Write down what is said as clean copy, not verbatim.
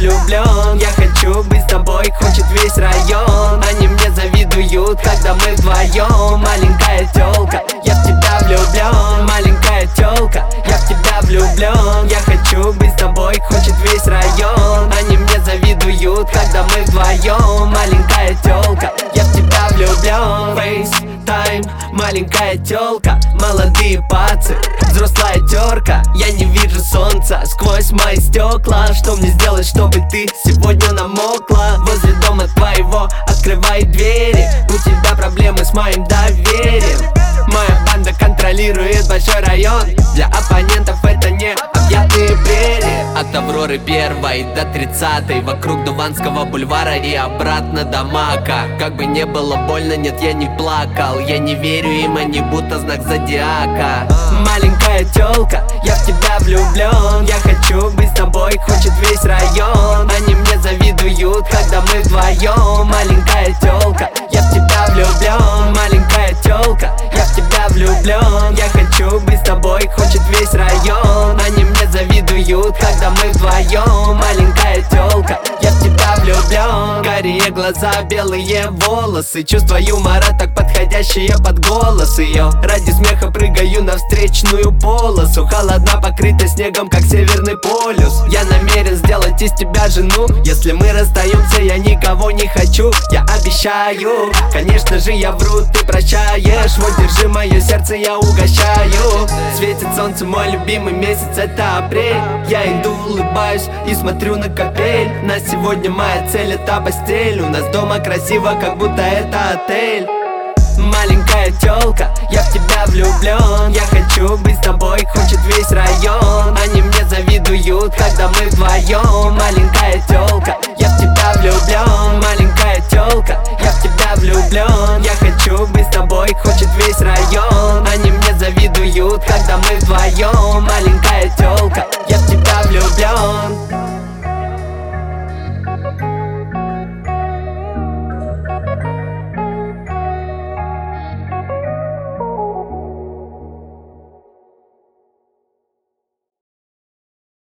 влюблен. Я хочу быть с тобой, хочет весь район. Они мне завидуют, когда мы вдвоем. Маленькая тёлка, я в тебя влюблен. Маленькая тёлка, я в тебя влюблен. Я хочу быть с тобой, хочет весь район. Они мне завидуют, когда мы вдвоем. Маленькая тёлка, я в тебя влюблен. FaceTime, маленькая тёлка, молодые пацы, взрослая терка. Я не вижу солнца сквозь мои стекла. Что мне сделать, чтобы ты сегодня намокла? Возле дома твоего открывай двери. У тебя проблемы с моим доверием. Моя банда контролирует большой район. Для оппонентов это не объятные прерии. От Авроры 1 до 30-й, вокруг Дуванского бульвара и обратно до Мака. Как бы не было больно, нет, я не плакал. Я не верю им, они будто знак зодиака. Маленькая тёлка, я в тебя влюблен. Я хочу быть с тобой, хочет весь район. Они мне завидуют, когда мы вдвоем. Маленькая тёлка, я в тебя влюблен. Маленькая тёлка, я в тебя влюблен. Я хочу быть с тобой, хочет весь район. Они мне завидуют, когда мы вдвоем. Маленькая тёлка, я в тебя влюблен. Карие глаза, белые волосы, чувство юмора так подходящее под голос ее. Ради смеха прыгаю на встречную полосу. Холодна, покрыта снегом, как Северный полюс. Я намерен сделать из тебя жену. Если мы расстаемся, я никого не хочу. Я обещаю, конечно же я вру, ты прощаешь. Вот держи мое сердце, я угощаю. Светит солнце, мой любимый месяц, это апрель. Я иду, улыбаюсь и смотрю на капель. На сегодня моя цель — это постель. У нас дома красиво, как будто это отель. Маленькая тёлка, я в тебя влюблен. Я хочу быть с тобой, хочет весь район. Они мне завидуют, когда мы вдвоем. Маленькая тёлка, я в тебя влюблен. Маленькая тёлка, я в тебя влюблен. Я хочу быть с тобой, хочет весь район.